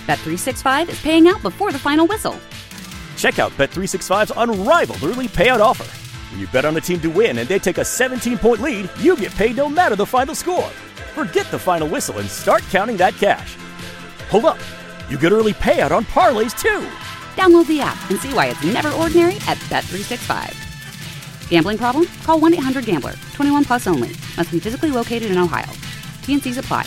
Bet365 is paying out before the final whistle. Check out Bet365's unrivaled early payout offer. When you bet on a team to win and they take a 17-point lead, you get paid no matter the final score. Forget the final whistle and start counting that cash. Hold up. You get early payout on parlays, too. Download the app and see why it's never ordinary at Bet365. Gambling problem? Call 1-800-GAMBLER. 21 plus only. Must be physically located in Ohio. T&Cs apply.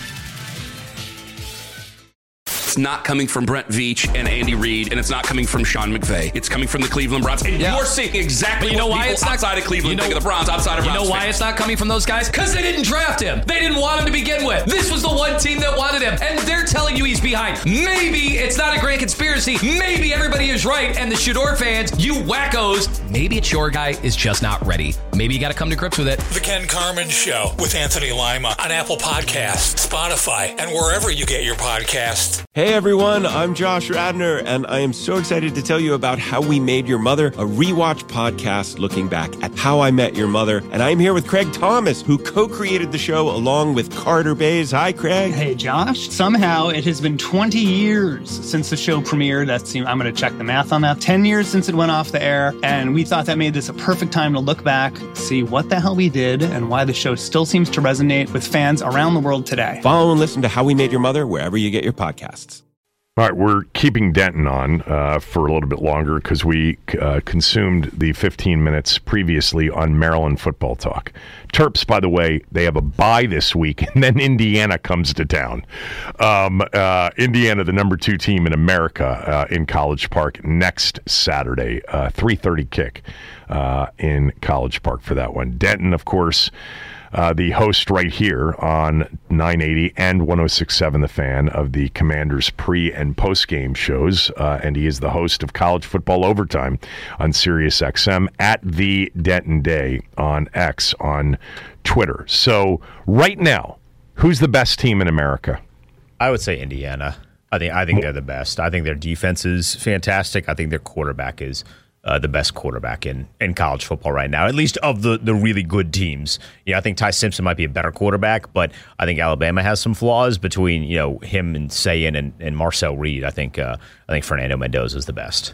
It's not coming from Brent Veach and Andy Reid, and it's not coming from Sean McVay. It's coming from the Cleveland Browns. And you're seeing exactly what people outside of Cleveland think of the Browns, outside of Browns. You know why it's not coming from those guys? Because they didn't draft him. They didn't want him to begin with. This was the one team that wanted him, and they're telling you he's behind. Maybe it's not a grand conspiracy. Maybe everybody is right, and the Shador fans, you wackos, maybe it's your guy is just not ready. Maybe you got to come to grips with it. The Ken Carman Show with Anthony Lima on Apple Podcasts, Spotify, and wherever you get your podcasts. Hey everyone, I'm Josh Radner, and I am so excited to tell you about How We Made Your Mother, a rewatch podcast looking back at How I Met Your Mother. And I'm here with Craig Thomas, who co-created the show along with Carter Bays. Hi, Craig. Hey, Josh. Somehow it has been 20 years since the show premiered. I'm going to check the math on that. 10 years since it went off the air, and we thought that made this a perfect time to look back, see what the hell we did, and why the show still seems to resonate with fans around the world today. Follow and listen to How We Made Your Mother wherever you get your podcasts. All right, we're keeping Denton on for a little bit longer because we consumed the 15 minutes previously on Maryland football talk. Terps, by the way, they have a bye this week, and then Indiana comes to town. Indiana, the number 2 team in America in College Park next Saturday, 3:30 kick in College Park for that one. Denton, of course, the host right here on 980 and 106.7 The Fan of the Commanders pre- and post-game shows, and he is the host of College Football Overtime on SiriusXM at the Denton Day on X on Twitter. So right now, who's the best team in America? I would say Indiana. I think they're the best. I think their defense is fantastic. I think their quarterback is the best quarterback in college football right now, at least of the really good teams. I think Ty Simpson might be a better quarterback, but I think Alabama has some flaws between him and Sayin and Marcel Reed. I think Fernando Mendoza is the best.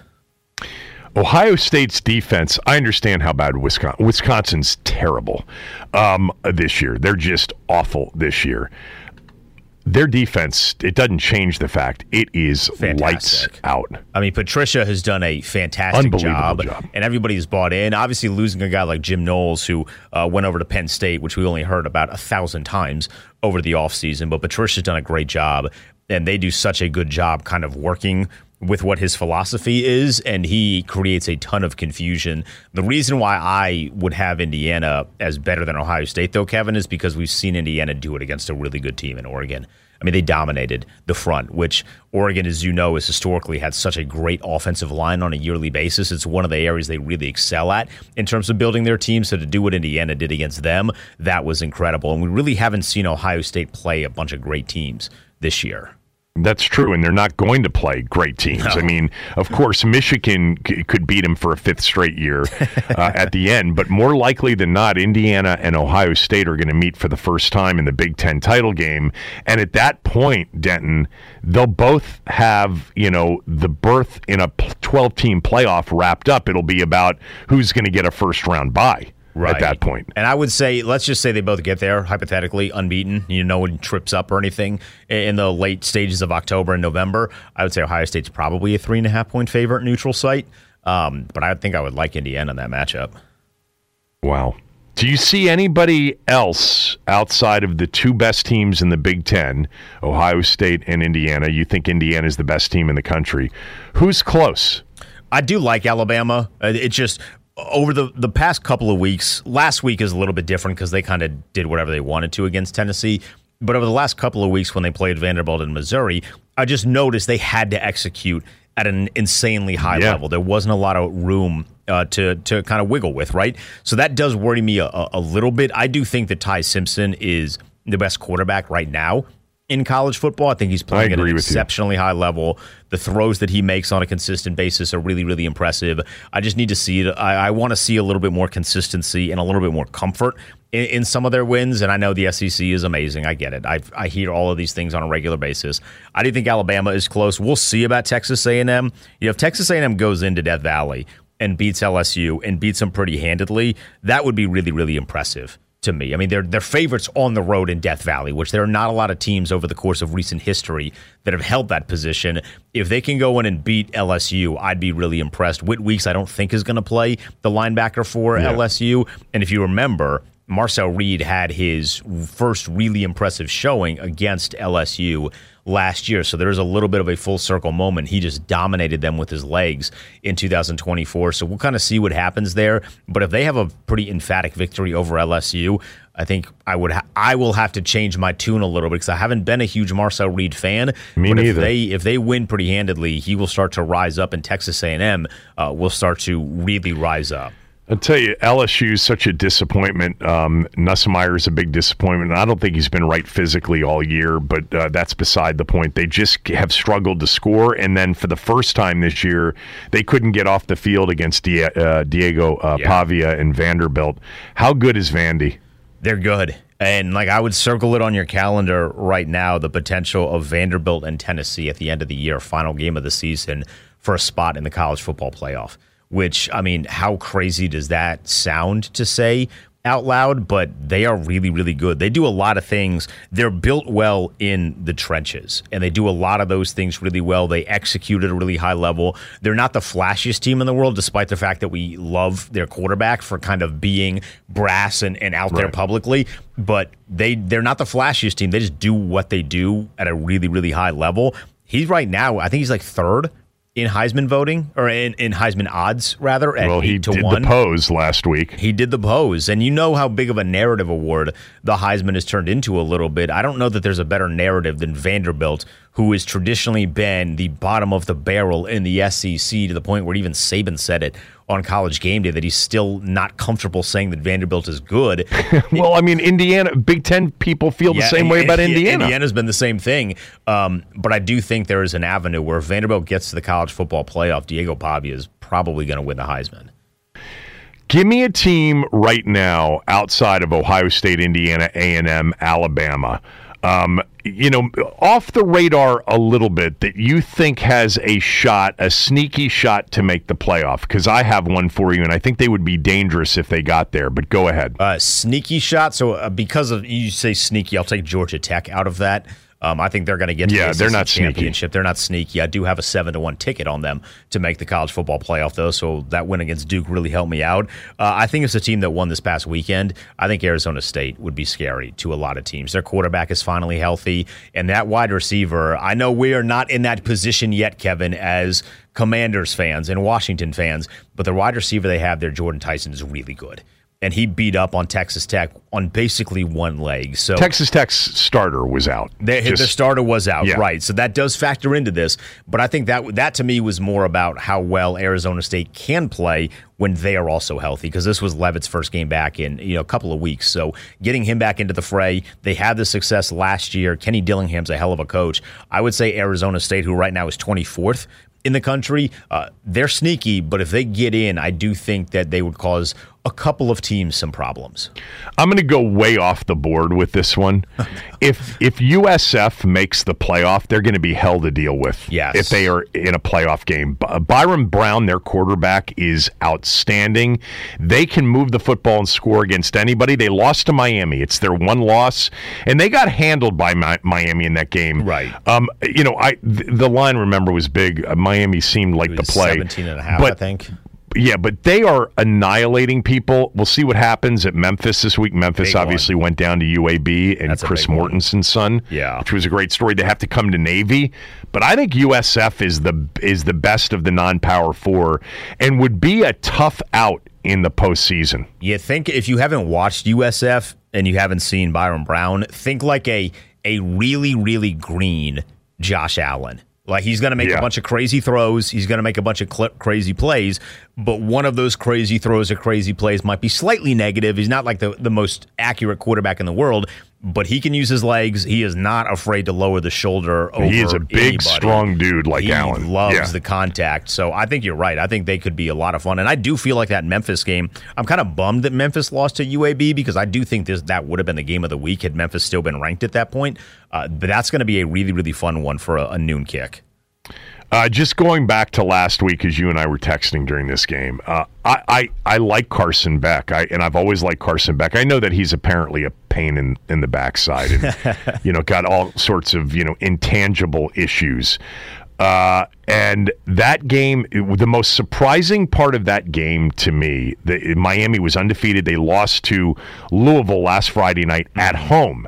Ohio State's defense, I understand how bad Wisconsin's terrible this year. They're just awful this year. Their defense, it doesn't change the fact it is fantastic. Lights out. I mean, Patricia has done a fantastic job, and everybody's bought in. Obviously, losing a guy like Jim Knowles, who went over to Penn State, which we only heard about 1,000 times over the offseason, but Patricia's done a great job, and they do such a good job kind of working with what his philosophy is, and he creates a ton of confusion. The reason why I would have Indiana as better than Ohio State, though, Kevin, is because we've seen Indiana do it against a really good team in Oregon. I mean, they dominated the front, which Oregon, as you know, has historically had such a great offensive line on a yearly basis. It's one of the areas they really excel at in terms of building their team. So to do what Indiana did against them, that was incredible. And we really haven't seen Ohio State play a bunch of great teams this year. That's true, and they're not going to play great teams. No. I mean, of course, Michigan could beat them for a 5th straight year at the end, but more likely than not, Indiana and Ohio State are going to meet for the first time in the Big Ten title game, and at that point, Denton, they'll both have, the berth in a 12-team playoff wrapped up. It'll be about who's going to get a first-round bye. Right. At that point. And I would say, let's just say they both get there, hypothetically, unbeaten. No one trips up or anything in the late stages of October and November. I would say Ohio State's probably a 3.5-point favorite neutral site. But I think I would like Indiana in that matchup. Wow. Do you see anybody else outside of the 2 best teams in the Big Ten, Ohio State and Indiana? You think Indiana is the best team in the country. Who's close? I do like Alabama. It's just over the past couple of weeks, last week is a little bit different because they kind of did whatever they wanted to against Tennessee. But over the last couple of weeks when they played Vanderbilt and Missouri, I just noticed they had to execute at an insanely high level. There wasn't a lot of room to kind of wiggle with, right? So that does worry me a little bit. I do think that Ty Simpson is the best quarterback right now in college football. I think he's playing at an exceptionally high level. The throws that he makes on a consistent basis are really, really impressive. I just need to see it. I want to see a little bit more consistency and a little bit more comfort in some of their wins, and I know the SEC is amazing. I get it. I hear all of these things on a regular basis. I do think Alabama is close. We'll see about Texas A&M. If Texas A&M goes into Death Valley and beats LSU and beats them pretty handedly, that would be really, really impressive to me. I mean, they're favorites on the road in Death Valley, which there are not a lot of teams over the course of recent history that have held that position. If they can go in and beat LSU, I'd be really impressed. Whit Weeks, I don't think, is going to play the linebacker for LSU. And if you remember, Marcel Reed had his first really impressive showing against LSU last year. So there's a little bit of a full circle moment. He just dominated them with his legs in 2024. So we'll kind of see what happens there. But if they have a pretty emphatic victory over LSU, I think I will have to change my tune a little bit because I haven't been a huge Marcel Reed fan. Me neither. If they win pretty handedly, he will start to rise up, and Texas A&M will start to really rise up. I'll tell you, LSU is such a disappointment. Nussmeier is a big disappointment. I don't think he's been right physically all year, but that's beside the point. They just have struggled to score, and then for the first time this year, they couldn't get off the field against Diego Pavia and Vanderbilt. How good is Vandy? They're good. And I would circle it on your calendar right now, the potential of Vanderbilt and Tennessee at the end of the year, final game of the season, for a spot in the college football playoff. Which, I mean, how crazy does that sound to say out loud? But they are really, really good. They do a lot of things. They're built well in the trenches, and they do a lot of those things really well. They execute at a really high level. They're not the flashiest team in the world, despite the fact that we love their quarterback for kind of being brass and out there publicly. But they're not the flashiest team. They just do what they do at a really, really high level. He's right now, I think he's third in Heisman voting, or in Heisman odds, rather, at 8-1. He did the pose last week. He did the pose, and you know how big of a narrative award the Heisman has turned into a little bit. I don't know that there's a better narrative than Vanderbilt, who has traditionally been the bottom of the barrel in the SEC, to the point where even Saban said it on College Game Day, that he's still not comfortable saying that Vanderbilt is good. Well, I mean, Indiana, Big Ten people feel the same way about Indiana. Indiana's been the same thing. But I do think there is an avenue where if Vanderbilt gets to the college football playoff, Diego Pavia is probably going to win the Heisman. Give me a team right now outside of Ohio State, Indiana, A&M, Alabama, off the radar a little bit, that you think has a sneaky shot to make the playoff? Because I have one for you, and I think they would be dangerous if they got there, but go ahead. Sneaky shot? So because of you say sneaky, I'll take Georgia Tech out of that. I think they're going to get to the SEC championship. Sneaky. They're not sneaky. I do have a 7-1 ticket on them to make the college football playoff, though, so that win against Duke really helped me out. I think it's a team that won this past weekend. I think Arizona State would be scary to a lot of teams. Their quarterback is finally healthy, and that wide receiver, I know we are not in that position yet, Kevin, as Commanders fans and Washington fans, but the wide receiver they have there, Jordan Tyson, is really good. And he beat up on Texas Tech on basically one leg. So Texas Tech's starter was out. The starter was out, right. So that does factor into this. But I think that to me was more about how well Arizona State can play when they are also healthy, because this was Leavitt's first game back in a couple of weeks. So getting him back into the fray, they had the success last year. Kenny Dillingham's a hell of a coach. I would say Arizona State, who right now is 24th in the country, they're sneaky, but if they get in, I do think that they would cause a couple of teams some problems. I'm going to go way off the board with this one. If USF makes the playoff, they're going to be hell to deal with. Yes. If they are in a playoff game. Byron Brown, their quarterback, is outstanding. They can move the football and score against anybody. They lost to Miami. It's their one loss, and they got handled by Miami in that game. Right. The line, remember, was big. Miami seemed like the play. 17.5, I think. Yeah, but they are annihilating people. We'll see what happens at Memphis this week. Memphis obviously went down to UAB and Chris Mortenson's son, which was a great story. They have to come to Navy. But I think USF is the best of the non-Power Four and would be a tough out in the postseason. You think, if you haven't watched USF and you haven't seen Byron Brown, think like a really, really green Josh Allen. Like, he's going to make a bunch of crazy throws. He's going to make a bunch of crazy plays. But one of those crazy throws or crazy plays might be slightly negative. He's not like the most accurate quarterback in the world, but he can use his legs. He is not afraid to lower the shoulder over He is a big, anybody. strong dude like Allen. He loves the contact. So I think you're right. I think they could be a lot of fun. And I do feel like that Memphis game, I'm kind of bummed that Memphis lost to UAB because I do think that would have been the game of the week had Memphis still been ranked at that point. But that's going to be a really, really fun one for a noon kick. Just going back to last week, as you and I were texting during this game, I like Carson Beck, and I've always liked Carson Beck. I know that he's apparently a pain in the backside, and got all sorts of intangible issues. And that game, the most surprising part of that game to me, Miami was undefeated. They lost to Louisville last Friday night at home,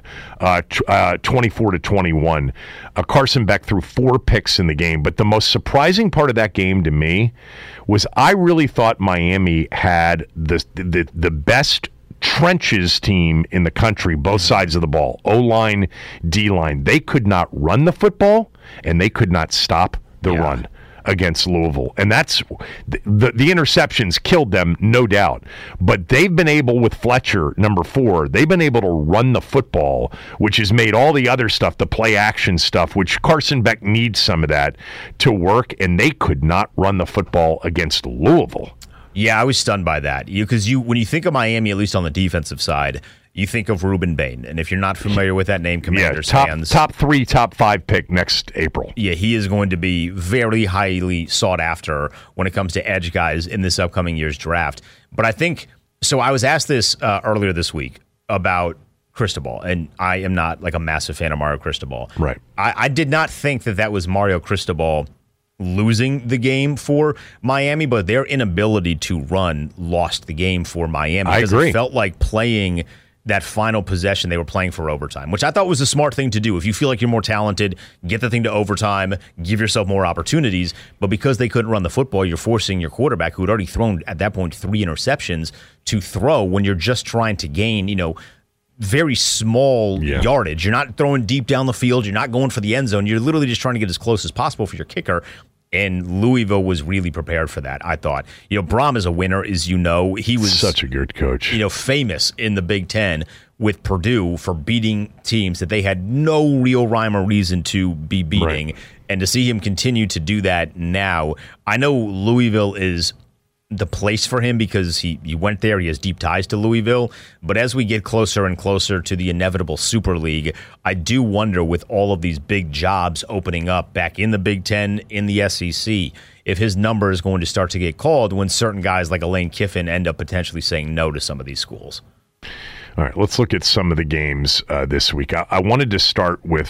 24-21. Carson Beck threw 4 picks in the game. But the most surprising part of that game to me was I really thought Miami had the best trenches team in the country, both sides of the ball, O-line, D-line. They could not run the football, and they could not stop the run against Louisville. And that's the interceptions killed them, no doubt. But they've been able, with Fletcher, number 4, they've been able to run the football, which has made all the other stuff, the play action stuff, which Carson Beck needs some of that to work, and they could not run the football against Louisville. Yeah, I was stunned by that. Because when you think of Miami, at least on the defensive side, you think of Ruben Bain. And if you're not familiar with that name, Commanders fans. Top 3, top 5 pick next April. Yeah, he is going to be very highly sought after when it comes to edge guys in this upcoming year's draft. But I think, so I was asked this earlier this week about Cristobal, and I am not like a massive fan of Mario Cristobal. Right. I did not think that was Mario Cristobal losing the game for Miami, but their inability to run lost the game for Miami. I agree. It felt like playing that final possession, they were playing for overtime, which I thought was a smart thing to do. If you feel like you're more talented, get the thing to overtime, give yourself more opportunities. But because they couldn't run the football, you're forcing your quarterback, who had already thrown at that point 3 interceptions, to throw when you're just trying to gain, very small yardage. You're not throwing deep down the field. You're not going for the end zone. You're literally just trying to get as close as possible for your kicker. And Louisville was really prepared for that, I thought. Brom is a winner, as you know. He was such a good coach. Famous in the Big Ten with Purdue for beating teams that they had no real rhyme or reason to be beating. Right. And to see him continue to do that now, I know Louisville is the place for him because he went there. He has deep ties to Louisville. But as we get closer and closer to the inevitable Super League, I do wonder, with all of these big jobs opening up back in the Big Ten, in the SEC, if his number is going to start to get called when certain guys like Lane Kiffin end up potentially saying no to some of these schools. All right, let's look at some of the games this week. I wanted to start with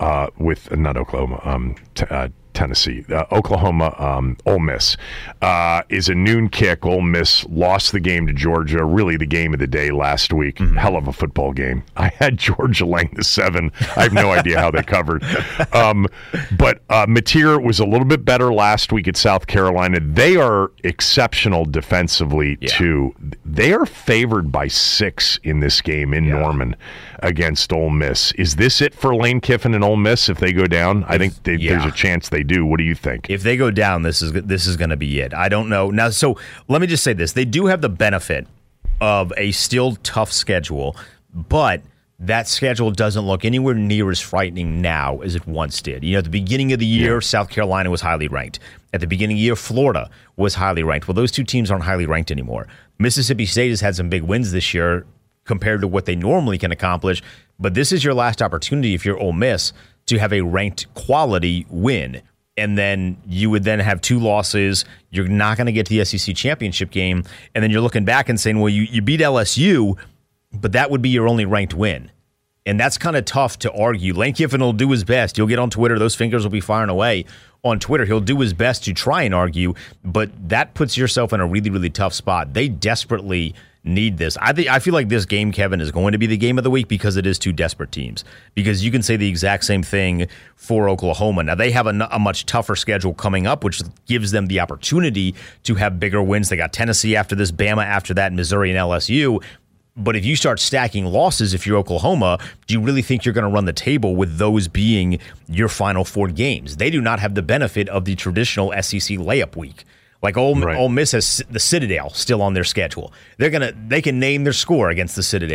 Tennessee. Oklahoma, Ole Miss is a noon kick. Ole Miss lost the game to Georgia, really the game of the day last week. Mm-hmm. Hell of a football game. I had Georgia laying the 7. I have no idea how they covered. But Mateer was a little bit better last week at South Carolina. They are exceptional defensively, too. They are favored by 6 in this game in Norman against Ole Miss. Is this it for Lane Kiffin and Ole Miss if they go down? I think there's a chance they do. What do you think? If they go down, this is going to be it. I don't know. Now, so let me just say this. They do have the benefit of a still tough schedule, but that schedule doesn't look anywhere near as frightening now as it once did. At the beginning of the year, South Carolina was highly ranked. At the beginning of the year, Florida was highly ranked. Well, those 2 teams aren't highly ranked anymore. Mississippi State has had some big wins this year compared to what they normally can accomplish, but this is your last opportunity if you're Ole Miss to have a ranked quality win. And then you would then have 2 losses. You're not going to get to the SEC championship game. And then you're looking back and saying, well, you beat LSU, but that would be your only ranked win. And that's kind of tough to argue. Lane Kiffin will do his best. You'll get on Twitter. Those fingers will be firing away on Twitter. He'll do his best to try and argue, but that puts yourself in a really, really tough spot. They desperately need this. I feel like this game, Kevin, is going to be the game of the week because it is 2 desperate teams. Because you can say the exact same thing for Oklahoma. Now, they have a much tougher schedule coming up, which gives them the opportunity to have bigger wins. They got Tennessee after this, Bama after that, Missouri and LSU. But if you start stacking losses, if you're Oklahoma, do you really think you're going to run the table with those being your final 4 games? They do not have the benefit of the traditional SEC layup week. Like Ole Miss has the Citadel still on their schedule. They can name their score against the Citadel.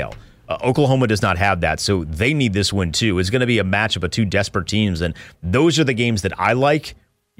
Oklahoma does not have that, so they need this win too. It's going to be a matchup of two desperate teams, and those are the games that I like.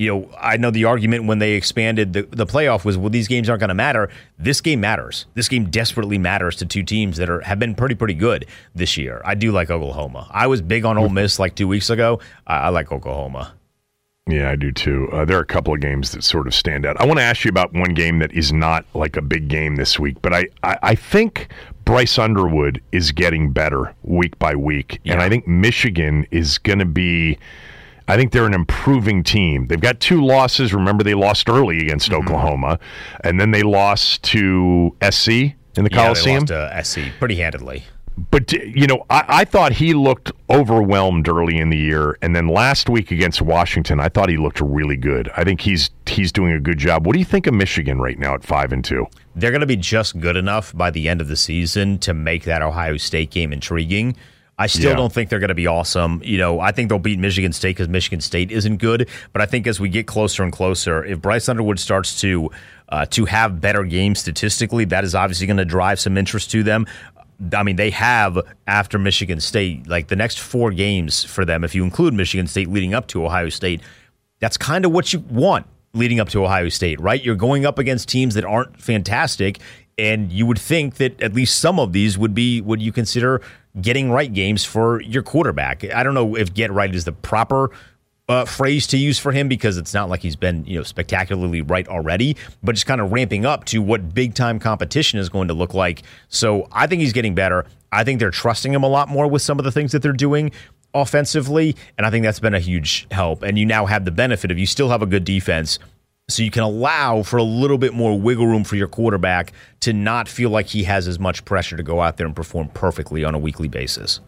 I know the argument when they expanded the playoff was, well, these games aren't going to matter. This game matters. This game desperately matters to two teams that have been pretty good this year. I do like Oklahoma. I was big on Ole Miss like 2 weeks ago. I like Oklahoma. Yeah, I do too. There are a couple of games that sort of stand out. I want to ask you about one game that is not like a big game this week, but I think Bryce Underwood is getting better week by week, and I think Michigan is going to be... I think they're an improving team. They've got 2 losses. Remember, they lost early against Oklahoma, and then they lost to SC in the Coliseum. They lost to SC pretty handedly. But, I thought he looked overwhelmed early in the year, and then last week against Washington, I thought he looked really good. I think he's doing a good job. What do you think of Michigan right now at 5-2? They're going to be just good enough by the end of the season to make that Ohio State game intriguing. I still don't think they're going to be awesome. I think they'll beat Michigan State because Michigan State isn't good. But I think as we get closer and closer, if Bryce Underwood starts to have better games statistically, that is obviously going to drive some interest to them. I mean, they have, after Michigan State, like the next 4 games for them, if you include Michigan State leading up to Ohio State, that's kind of what you want leading up to Ohio State, right? You're going up against teams that aren't fantastic, and you would think that at least some of these would you consider getting right games for your quarterback. I don't know if get right is the proper phrase to use for him, because it's not like he's been spectacularly right already, but just kind of ramping up to what big time competition is going to look like. So I think he's getting better. I think they're trusting him a lot more with some of the things that they're doing offensively, and I think that's been a huge help. And you now have the benefit of you still have a good defense, so you can allow for a little bit more wiggle room for your quarterback to not feel like he has as much pressure to go out there and perform perfectly on a weekly basis.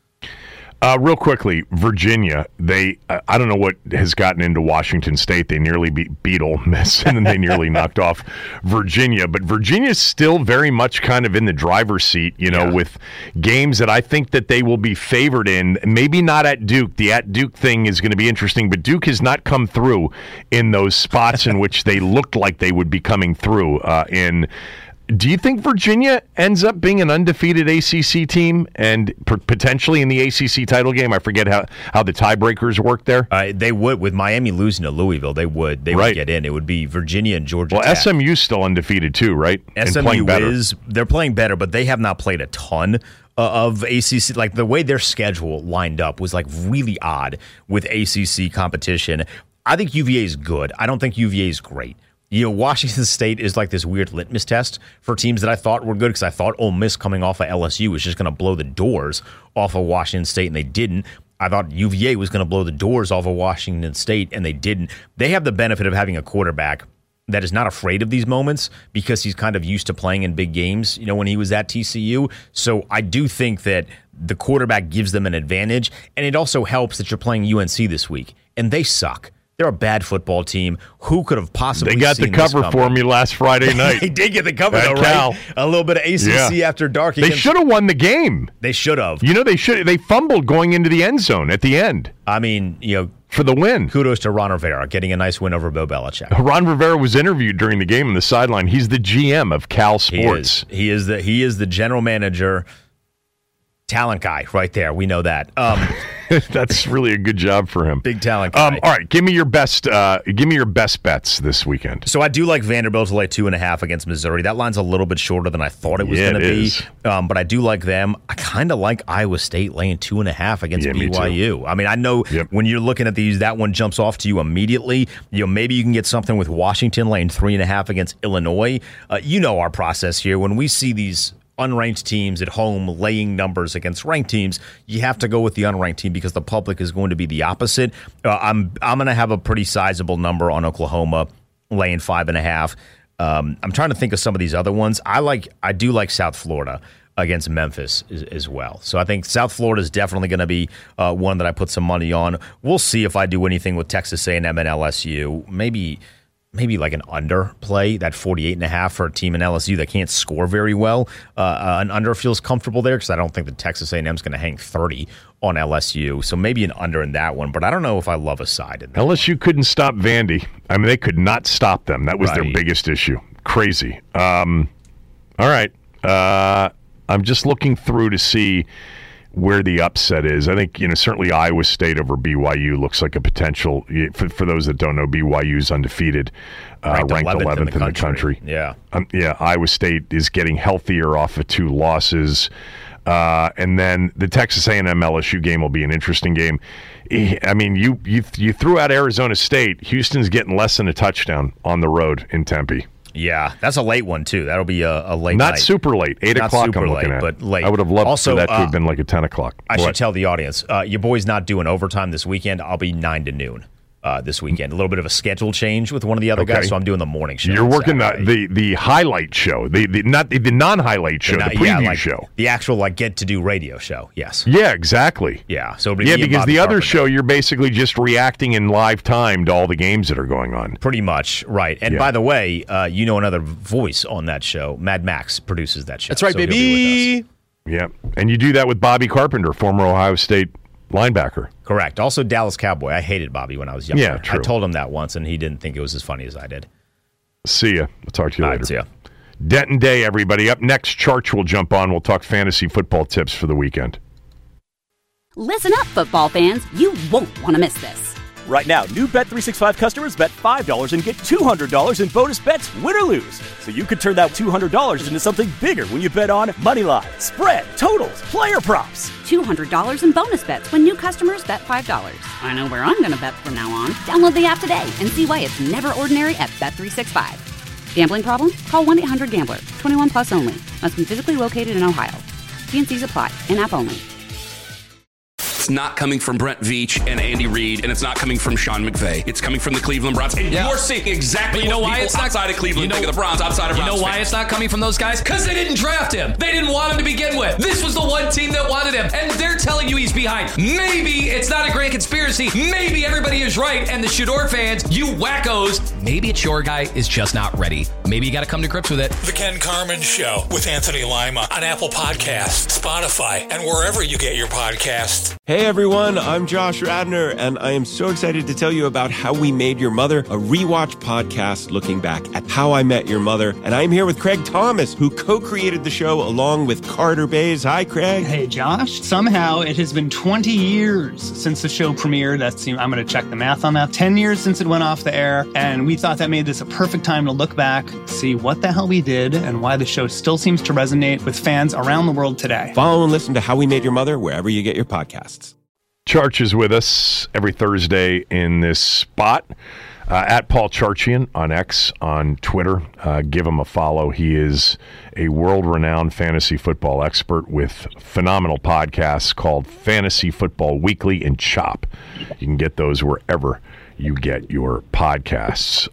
Real quickly, Virginia, I don't know what has gotten into Washington State. They nearly beat Ole Miss, and then they nearly knocked off Virginia. But Virginia's still very much kind of in the driver's seat, with games that I think that they will be favored in. Maybe not at Duke. The at Duke thing is going to be interesting, but Duke has not come through in those spots in which they looked like they would be coming through in. Do you think Virginia ends up being an undefeated ACC team and potentially in the ACC title game? I forget how the tiebreakers work there. They would. With Miami losing to Louisville, they would get in. It would be Virginia and Georgia Tech. Well, SMU's still undefeated too, right? SMU they're playing better, but they have not played a ton of ACC. Like the way their schedule lined up was like really odd with ACC competition. I think UVA is good. I don't think UVA is great. Washington State is like this weird litmus test for teams that I thought were good, because I thought Ole Miss coming off of LSU was just going to blow the doors off of Washington State, and they didn't. I thought UVA was going to blow the doors off of Washington State, and they didn't. They have the benefit of having a quarterback that is not afraid of these moments because he's kind of used to playing in big games, when he was at TCU. So I do think that the quarterback gives them an advantage, and it also helps that you're playing UNC this week, and they suck. They're a bad football team. Who could have possibly seen this coming? They got the cover for me last Friday night. They did get the cover, though, right? A little bit of ACC after dark. They should have won the game. They should have. They fumbled going into the end zone at the end. I mean, for the win. Kudos to Ron Rivera getting a nice win over Bill Belichick. Ron Rivera was interviewed during the game on the sideline. He's the GM of Cal Sports. He is the general manager. Talent guy right there. We know that. That's really a good job for him. Big talent guy. All right, give me your best bets this weekend. So I do like Vanderbilt to lay 2.5 against Missouri. That line's a little bit shorter than I thought it was going to be. But I do like them. I kind of like Iowa State laying 2.5 against BYU. I mean, I know when you're looking at these, that one jumps off to you immediately. Maybe you can get something with Washington laying 3.5 against Illinois. Our process here. When we see these unranked teams at home laying numbers against ranked teams, you have to go with the unranked team because the public is going to be the opposite. I'm going to have a pretty sizable number on Oklahoma laying 5.5. I'm trying to think of some of these other ones. I do like South Florida against Memphis as well. So I think South Florida is definitely going to be one that I put some money on. We'll see if I do anything with Texas A&M and LSU. Maybe like an under play, that 48.5 for a team in LSU that can't score very well. An under feels comfortable there because I don't think that Texas A&M is going to hang 30 on LSU. So maybe an under in that one, but I don't know if I love a side in that. LSU couldn't stop Vandy. I mean, they could not stop them. That was their biggest issue. Crazy. All right. I'm just looking through to see where the upset is. I think, certainly Iowa State over BYU looks like a potential. For those that don't know, BYU's undefeated, ranked 11th in the country. Yeah. Iowa State is getting healthier off of 2 losses. And then the Texas A&M LSU game will be an interesting game. I mean, you threw out Arizona State. Houston's getting less than a touchdown on the road in Tempe. Yeah, that's a late one, too. That'll be a late Not night. super late. 8 Not o'clock super I'm looking late, at. but late. I would have loved also, for that to have been like a 10 o'clock. I should tell the audience, your boy's not doing overtime this weekend. I'll be 9 to noon this weekend. A little bit of a schedule change with one of the other guys, so I'm doing the morning show. You're working the highlight show, the non-highlight show, the preview show. The actual get-to-do radio show, yes. Yeah, exactly. Yeah, so because the other show, you're basically just reacting in live time to all the games that are going on. Pretty much, right. And by the way, another voice on that show, Mad Max, produces that show. That's right, baby. Yeah, and you do that with Bobby Carpenter, former Ohio State linebacker. Correct. Also Dallas Cowboy. I hated Bobby when I was younger. Yeah, true. I told him that once, and he didn't think it was as funny as I did. See ya. I'll talk to you later. Right, see ya. Denton Day, everybody. Up next, Charch will jump on. We'll talk fantasy football tips for the weekend. Listen up, football fans. You won't want to miss this. Right now, new Bet365 customers bet $5 and get $200 in bonus bets, win or lose. So you could turn that $200 into something bigger when you bet on moneyline, spread, totals, player props. $200 in bonus bets when new customers bet $5. I know where I'm going to bet from now on. Download the app today and see why it's never ordinary at Bet365. Gambling problem? Call 1-800-GAMBLER. 21 plus only. Must be physically located in Ohio. T&Cs apply. In-app only. It's not coming from Brent Veach and Andy Reid, and it's not coming from Sean McVay. It's coming from the Cleveland Browns. And you're seeing exactly what why people it's not, outside of Cleveland think of the Browns, outside of Browns. You know why fans. it's not coming from those guys? Because they didn't draft him. They didn't want him to begin with. This was the one team that wanted him, and they're telling you he's behind. Maybe it's not a grand conspiracy. Maybe everybody is right, and the Shador fans, you wackos, maybe it's your guy is just not ready. Maybe you got to come to grips with it. The Ken Carman Show with Anthony Lima on Apple Podcasts, Spotify, and wherever you get your podcasts. Hey everyone, I'm Josh Radner, and I am so excited to tell you about How We Made Your Mother, a rewatch podcast looking back at How I Met Your Mother. And I'm here with Craig Thomas, who co-created the show along with Carter Bays. Hi, Craig. Hey, Josh. Somehow it has been 20 years since the show premiered. I'm going to check the math on that. 10 years since it went off the air, and we thought that made this a perfect time to look back, see what the hell we did, and why the show still seems to resonate with fans around the world today. Follow and listen to How We Made Your Mother wherever you get your podcasts. Charch is with us every Thursday in this spot. At Paul Charchian on X, on Twitter. Give him a follow. He is a world-renowned fantasy football expert with phenomenal podcasts called Fantasy Football Weekly and Chop. You can get those wherever you get your podcasts.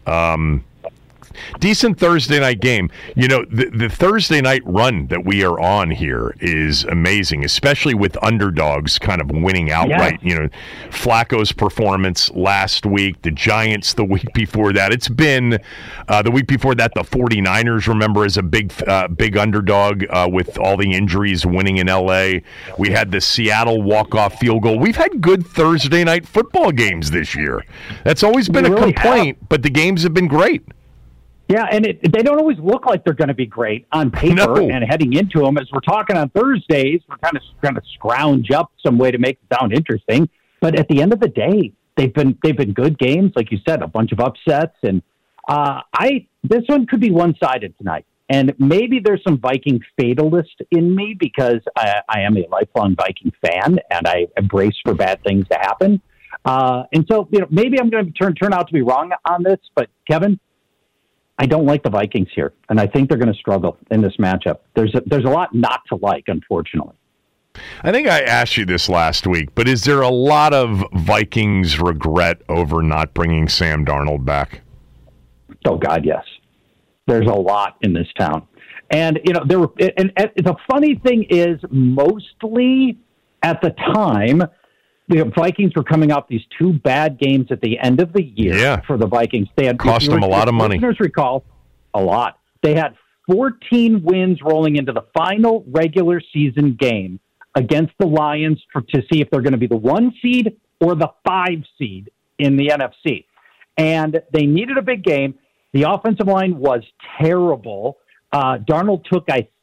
Decent Thursday night game. The Thursday night run that we are on here is amazing, especially with underdogs kind of winning outright. Yeah. Flacco's performance last week, the Giants the week before that. It's been the week before that, the 49ers, remember, as a big underdog with all the injuries winning in L.A. We had the Seattle walk-off field goal. We've had good Thursday night football games this year. That's always been a complaint, but the games have been great. Yeah, and they don't always look like they're going to be great on paper and heading into them. As we're talking on Thursdays, we're kind of going to scrounge up some way to make it sound interesting. But at the end of the day, they've been good games, like you said, a bunch of upsets. And this one could be one-sided tonight. And maybe there's some Viking fatalist in me because I am a lifelong Viking fan and I embrace for bad things to happen. And so, maybe I'm going to turn out to be wrong on this. But Kevin, I don't like the Vikings here, and I think they're going to struggle in this matchup. There's a lot not to like, unfortunately. I think I asked you this last week, but is there a lot of Vikings regret over not bringing Sam Darnold back? Oh, God, yes. There's a lot in this town. And, the funny thing is, mostly at the time, the Vikings were coming off these 2 bad games at the end of the year for the Vikings. They had cost them a lot of money. Listeners recall a lot. They had 14 wins rolling into the final regular season game against the Lions to see if they're going to be the 1 seed or the 5 seed in the NFC. And they needed a big game. The offensive line was terrible. Darnold took, I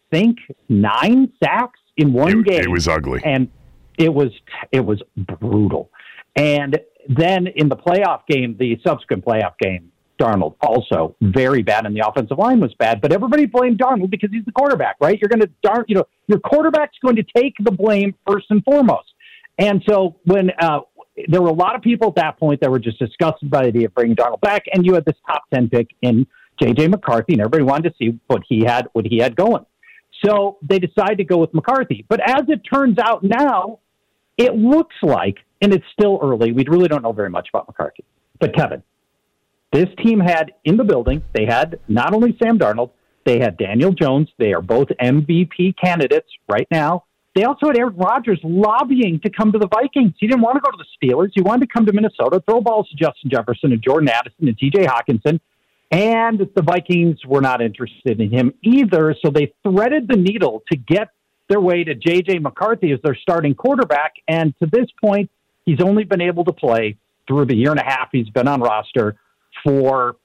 think, 9 sacks in one game. It was ugly. And it was brutal. And then in the playoff game, the subsequent playoff game, Darnold also very bad, and the offensive line was bad. But everybody blamed Darnold because he's the quarterback, right? You're going to your quarterback's going to take the blame first and foremost. And so when there were a lot of people at that point that were just disgusted by the idea of bringing Darnold back, and you had this top 10 pick in J.J. McCarthy, and everybody wanted to see what he had going. So they decided to go with McCarthy. But as it turns out now, it looks like, and it's still early, we really don't know very much about McCarthy. But Kevin, this team had in the building, they had not only Sam Darnold, they had Daniel Jones. They are both MVP candidates right now. They also had Aaron Rodgers lobbying to come to the Vikings. He didn't want to go to the Steelers. He wanted to come to Minnesota, throw balls to Justin Jefferson and Jordan Addison and TJ Hawkinson. And the Vikings were not interested in him either. So they threaded the needle to get their way to J.J. McCarthy as their starting quarterback. And to this point, he's only been able to play through the year and a half he's been on roster for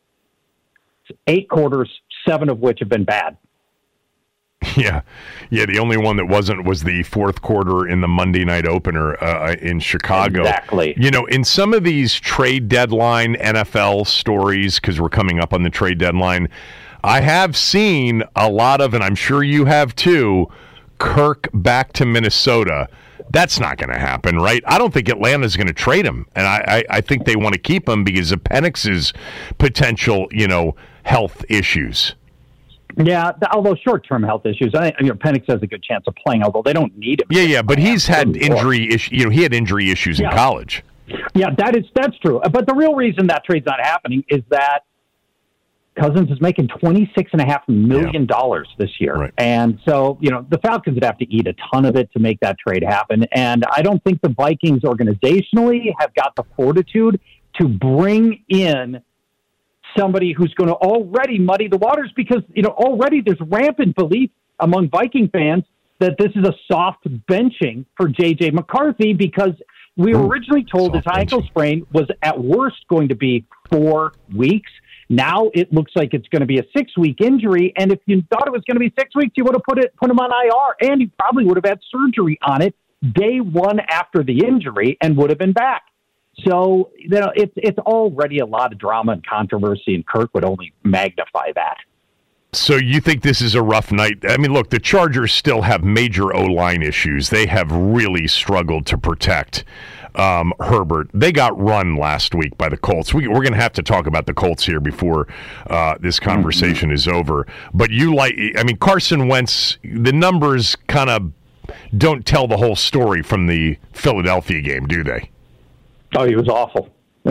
8 quarters, 7 of which have been bad. Yeah. The only one that wasn't was the fourth quarter in the Monday night opener in Chicago. Exactly. In some of these trade deadline NFL stories, because we're coming up on the trade deadline, I have seen a lot of, and I'm sure you have too, Kirk back to Minnesota. That's not going to happen, right? I don't think Atlanta's going to trade him, and I think they want to keep him because of Penix's potential, health issues. Yeah, although short-term health issues, Penix has a good chance of playing, although they don't need him. Yeah, but he's had injury issues. He had injury issues in college. Yeah, that's true. But the real reason that trade's not happening is that Cousins is making $26.5 million this year. Right. And so, the Falcons would have to eat a ton of it to make that trade happen. And I don't think the Vikings organizationally have got the fortitude to bring in somebody who's going to already muddy the waters because, already there's rampant belief among Viking fans that this is a soft benching for J.J. McCarthy because we were originally told his ankle sprain was at worst going to be 4 weeks. Now it looks like it's going to be a 6-week injury. And if you thought it was going to be 6 weeks, you would have put him on IR, and he probably would have had surgery on it day 1 after the injury and would have been back. So, it's already a lot of drama and controversy, and Kirk would only magnify that. So you think this is a rough night? I mean, look, the Chargers still have major O-line issues. They have really struggled to protect Herbert. They got run last week by the Colts. We're going to have to talk about the Colts here before this conversation is over. But Carson Wentz, the numbers kind of don't tell the whole story from the Philadelphia game, do they? Oh, he was awful.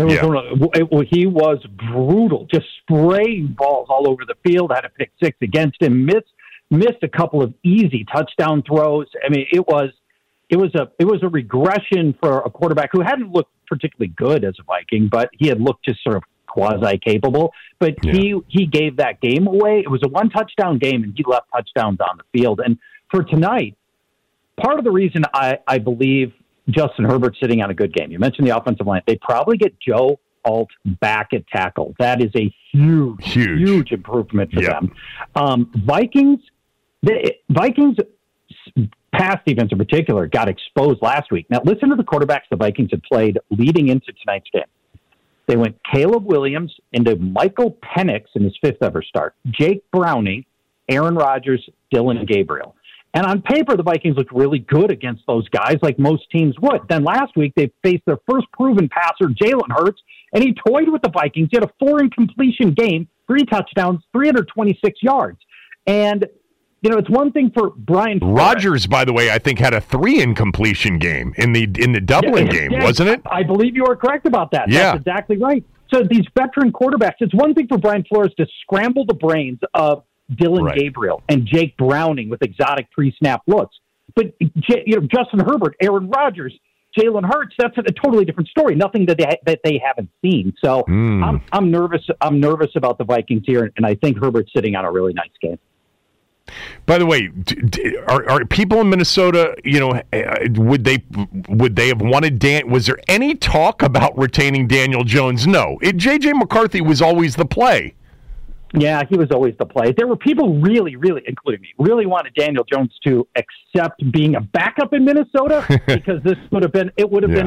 He was brutal, just spraying balls all over the field, had a pick 6 against him, missed a couple of easy touchdown throws. I mean, it was a regression for a quarterback who hadn't looked particularly good as a Viking, but he had looked just sort of quasi-capable. But he gave that game away. It was a 1-touchdown game, and he left touchdowns on the field. And for tonight, part of the reason I believe Justin Herbert sitting on a good game. You mentioned the offensive line. They probably get Joe Alt back at tackle. That is a huge improvement for them. Vikings pass defense in particular got exposed last week. Now listen to the quarterbacks the Vikings had played leading into tonight's game. They went Caleb Williams into Michael Penix in his 5th ever start, Jake Browning, Aaron Rodgers, Dylan Gabriel. And on paper, the Vikings looked really good against those guys, like most teams would. Then last week, they faced their first proven passer, Jalen Hurts, and he toyed with the Vikings. He had a 4-incompletion game, 3 touchdowns, 326 yards. And, it's one thing for Brian Flores. Rodgers, by the way, I think had a 3-incompletion game in the Dublin game, wasn't it? I believe you are correct about that. Yeah. That's exactly right. So these veteran quarterbacks, it's one thing for Brian Flores to scramble the brains of Dylan Gabriel and Jake Browning with exotic pre-snap looks. But, Justin Herbert, Aaron Rodgers, Jalen Hurts, that's a totally different story. Nothing that they haven't seen. So I'm nervous. I'm nervous about the Vikings here, and I think Herbert's sitting on a really nice game. By the way, are people in Minnesota, would they have wanted was there any talk about retaining Daniel Jones? No. J.J. McCarthy was always the play. Yeah, he was always the play. There were people really, including me, really wanted Daniel Jones to accept being a backup in Minnesota because this would have been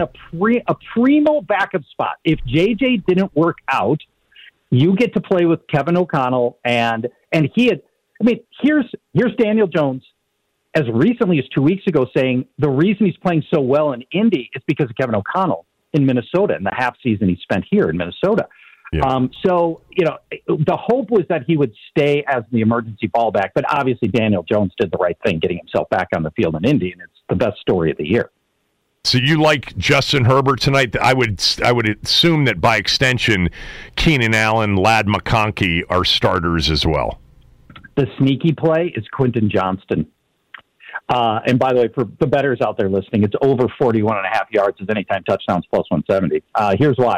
a primo backup spot. If JJ didn't work out, you get to play with Kevin O'Connell, and he had. I mean, here's Daniel Jones as recently as 2 weeks ago saying the reason he's playing so well in Indy is because of Kevin O'Connell in Minnesota and the half season he spent here in Minnesota. Yeah. So, the hope was that he would stay as the emergency fallback, but obviously Daniel Jones did the right thing, getting himself back on the field in Indy, and it's the best story of the year. So you like Justin Herbert tonight? I would assume that by extension, Keenan Allen, Ladd McConkey are starters as well. The sneaky play is Quentin Johnston. And by the way, for the bettors out there listening, it's over 41.5 yards as anytime touchdowns plus 170. Here's why.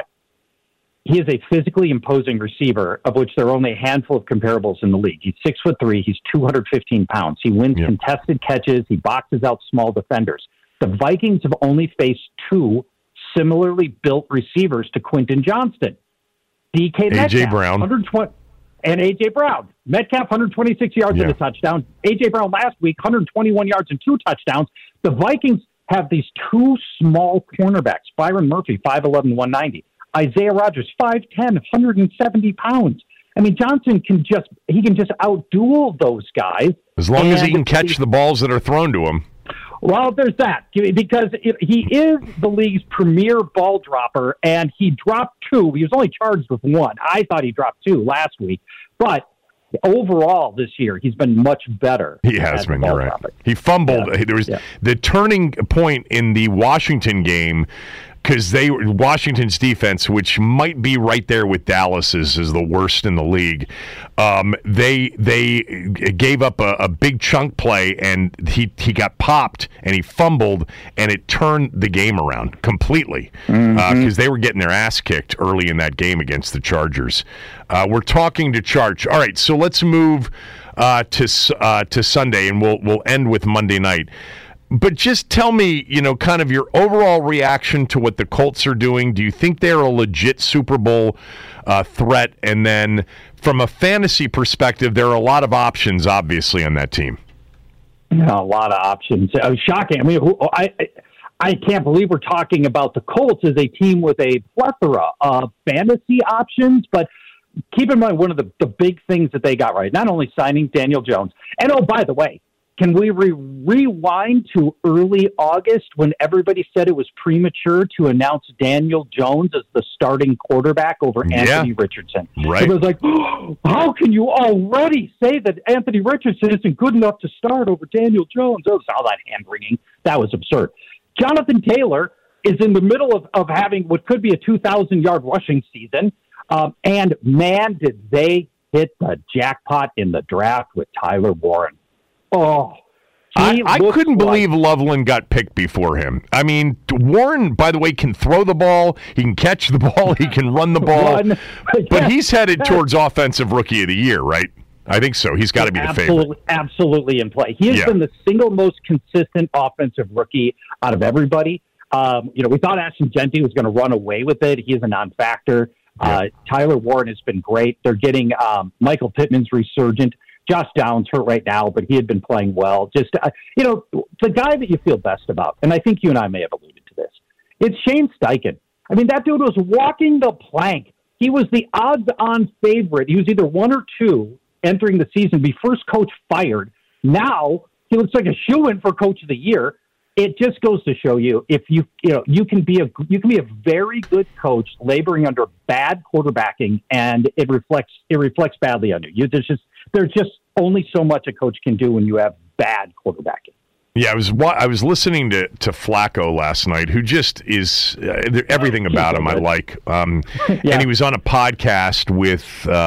He is a physically imposing receiver, of which there are only a handful of comparables in the league. He's 6'3". He's 215 pounds. He wins contested catches. He boxes out small defenders. The Vikings have only faced two similarly built receivers to Quentin Johnston. DK Metcalf, A.J. Brown. 120, and A.J. Brown. Metcalf, 126 yards and a touchdown. A.J. Brown last week, 121 yards and 2 touchdowns. The Vikings have these two small cornerbacks, Byron Murphy, 5'11", 190. Isaiah Rodgers, 5'10", 170 pounds. I mean, Johnson can just outduel those guys. As long as he can catch the balls that are thrown to him. Well, there's that, because he is the league's premier ball dropper, and he dropped 2. He was only charged with 1. I thought he dropped 2 last week. But overall this year, he's been much better. He has been, you're right. He fumbled. Yeah. There was the turning point in the Washington game, because Washington's defense, which might be right there with Dallas's, is the worst in the league. They gave up a big chunk play, and he got popped, and he fumbled, and it turned the game around completely because they were getting their ass kicked early in that game against the Chargers. We're talking to Charge. All right, so let's move to Sunday, and we'll end with Monday night. But just tell me, kind of your overall reaction to what the Colts are doing. Do you think they're a legit Super Bowl threat? And then from a fantasy perspective, there are a lot of options, obviously, on that team. Yeah, a lot of options. Shocking. I mean, I can't believe we're talking about the Colts as a team with a plethora of fantasy options. But keep in mind, one of the big things that they got right, not only signing Daniel Jones, and by the way, can we rewind to early August when everybody said it was premature to announce Daniel Jones as the starting quarterback over Anthony Richardson? Right. It was like, how can you already say that Anthony Richardson isn't good enough to start over Daniel Jones? Oh, all that hand-wringing. That was absurd. Jonathan Taylor is in the middle of having what could be a 2,000-yard rushing season. And, man, did they hit the jackpot in the draft with Tyler Warren. Oh, I couldn't believe Loveland got picked before him. I mean, Warren, by the way, can throw the ball. He can catch the ball. He can run the ball. But he's headed towards Offensive Rookie of the Year, right? I think so. He's got to be the favorite. Absolutely in play. He has been the single most consistent offensive rookie out of everybody. We thought Ashton Jeanty was going to run away with it. He is a non-factor. Tyler Warren has been great. They're getting Michael Pittman's resurgent. Josh Downs hurt right now, but he had been playing well. Just, the guy that you feel best about, and I think you and I may have alluded to this, it's Shane Steichen. I mean, that dude was walking the plank. He was the odds-on favorite. He was either 1 or 2 entering the season, be first coach fired. Now, he looks like a shoo-in for Coach of the Year. It just goes to show you, if you can be a very good coach laboring under bad quarterbacking, and it reflects badly on you. There's just only so much a coach can do when you have bad quarterbacking. Yeah, I was listening to Flacco last night, who just is everything about him I like. And he was on a podcast with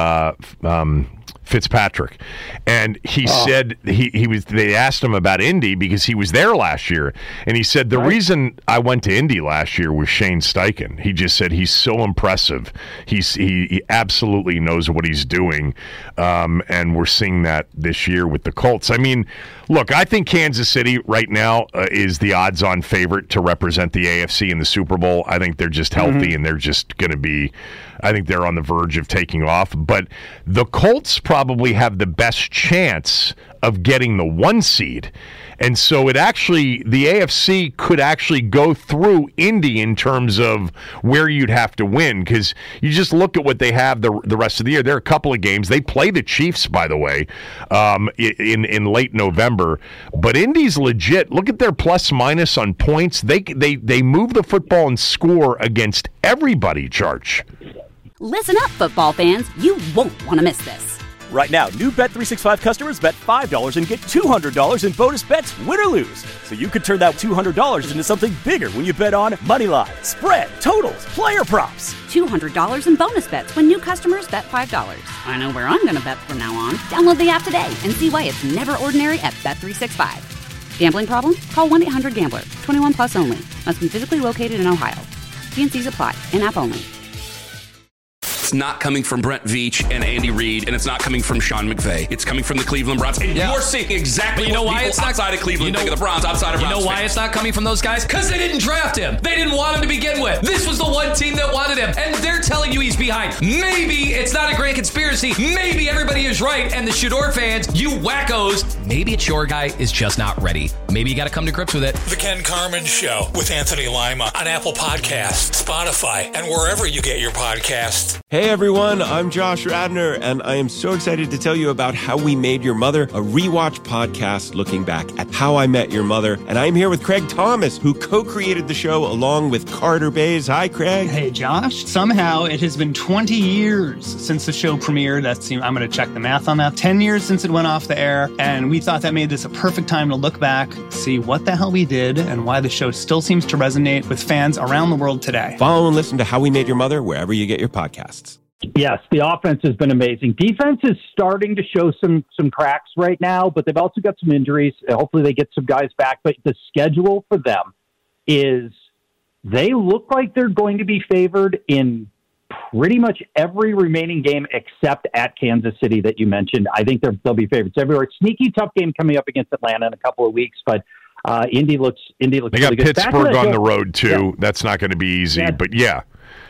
Fitzpatrick, and he said they asked him about Indy because he was there last year, and he said the reason I went to Indy last year was Shane Steichen. He just said he's so impressive. He absolutely knows what he's doing, and we're seeing that this year with the Colts. I mean, look, I think Kansas City right now is the odds-on favorite to represent the AFC in the Super Bowl. I think they're just healthy, and they're just going to be I think they're on the verge of taking off. But the Colts probably have the best chance of getting the 1 seed. And so the AFC could actually go through Indy in terms of where you'd have to win, because you just look at what they have the rest of the year. There are a couple of games. They play the Chiefs, by the way, in late November. But Indy's legit. Look at their plus-minus on points. They move the football and score against everybody, Charge. Listen up, football fans. You won't want to miss this. Right now, new Bet365 customers bet $5 and get $200 in bonus bets, win or lose. So you could turn that $200 into something bigger when you bet on moneyline, spread, totals, player props. $200 in bonus bets when new customers bet $5. I know where I'm going to bet from now on. Download the app today and see why it's never ordinary at Bet365. Gambling problem? Call 1-800-GAMBLER. 21 plus only. Must be physically located in Ohio. T&Cs apply. In-app only. It's not coming from Brent Veach and Andy Reid, and it's not coming from Sean McVay. It's coming from the Cleveland Browns. And you're seeing exactly you know what why people it's not, outside of Cleveland think of the Browns, outside of Browns. You know why fans. it's not coming from those guys? Because they didn't draft him. They didn't want him to begin with. This was the one team that wanted him, and they're telling you he's behind. Maybe it's not a grand conspiracy. Maybe everybody is right, and the Shador fans, you wackos, maybe it's your guy is just not ready. Maybe you got to come to grips with it. The Ken Carman Show with Anthony Lima on Apple Podcasts, Spotify, and wherever you get your podcasts. Hey everyone, I'm Josh Radner, and I am so excited to tell you about How We Made Your Mother, a rewatch podcast looking back at How I Met Your Mother. And I'm here with Craig Thomas, who co-created the show along with Carter Bays. Hi, Craig. Hey, Josh. Somehow it has been 20 years since the show premiered. I'm going to check the math on that. 10 years since it went off the air, and we thought that made this a perfect time to look back, see what the hell we did, and why the show still seems to resonate with fans around the world today. Follow and listen to How We Made Your Mother wherever you get your podcasts. Yes, the offense has been amazing. Defense is starting to show some cracks right now, but they've also got some injuries. Hopefully they get some guys back. But the schedule for them is they look like they're going to be favored in pretty much every remaining game except at Kansas City that you mentioned. I think they'll be favorites everywhere. Sneaky tough game coming up against Atlanta in a couple of weeks, but Indy looks they really got good. Pittsburgh on the road too. Yeah. That's not going to be easy, but yeah.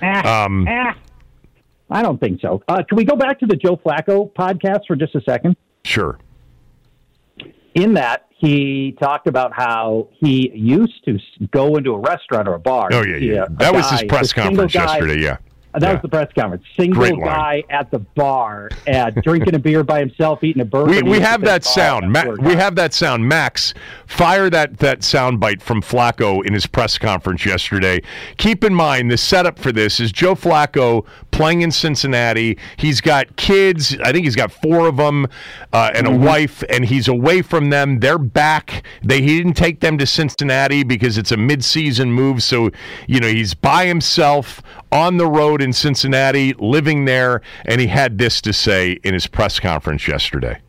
I don't think so. Can we go back to the Joe Flacco podcast for just a second? Sure. In that, he talked about how he used to go into a restaurant or a bar. Oh, yeah. That was his press conference yesterday, yeah. That was the press conference. Single guy at the bar, drinking a beer by himself, eating a burger. We have that sound. We have that sound. Max, fire that sound bite from Flacco in his press conference yesterday. Keep in mind, the setup for this is Joe Flacco playing in Cincinnati. He's got kids. I think he's got 4 of them and a wife, and he's away from them. They're back. He didn't take them to Cincinnati because it's a mid-season move, so he's by himself on the road in Cincinnati, living there, and he had this to say in his press conference yesterday.